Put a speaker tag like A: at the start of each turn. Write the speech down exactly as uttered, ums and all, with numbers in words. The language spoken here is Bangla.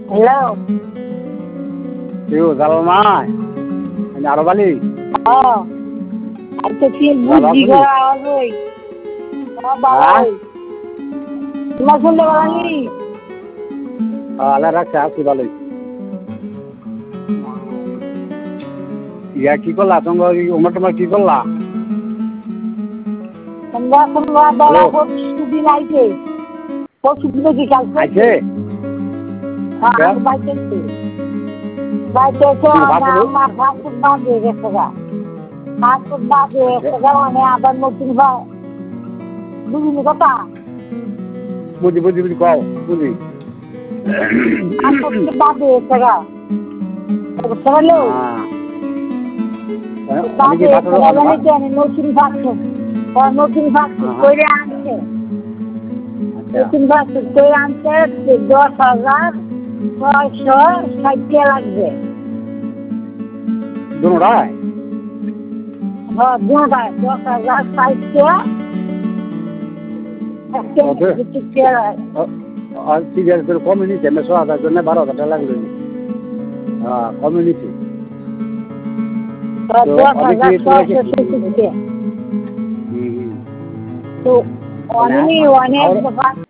A: হ্যালো
B: কেউ জাল নাই আরো বালি
A: হ্যাঁ আচ্ছা ঠিক বুঝছি গো আওয়াজ ওই বাবা তোমার শুনতে পারানি
B: আল্লাহ রাখছে আছি ভালোই ইয়া কি করলা তোমরা উমর তোমার কি করলা
A: তোমরা তোমরা বলা পরশুদিন আইছে পরশুদিন কি কাল
B: আইছে
A: হ্যাঁ বাইতে বাইতে তো আমার ফাস্ট বাদ দিয়ে গেছে গা ফাস্ট বাদ দিয়ে গেছে গা মানে আবার নতুন ভাই বুঝলি কথা
B: বুঝি বুঝি বুঝি কও বুঝি
A: ফাস্ট বাদ দিয়ে গেছে গা বুঝতে পারলো বাদ দিয়ে গেছে গা মানে কি নতুন ফাস্ট নতুন ফাস্ট করে আনছে নতুন ফাস্ট করে আনছে দশ হাজার ছয়শো ষাট টাকা লাগবে
B: দুটায়
A: হ্যাঁ দুটায় দশ হাজার ষাট টাকা
B: ঠিক আছে কমিউনিটি আমি ছ হাজার জন্য বারো হাজার টাকা লাগলো হ্যাঁ কমিউনিটি
A: দশ হাজার ছয়শো সত্তর টাকা তো অনেক অনেক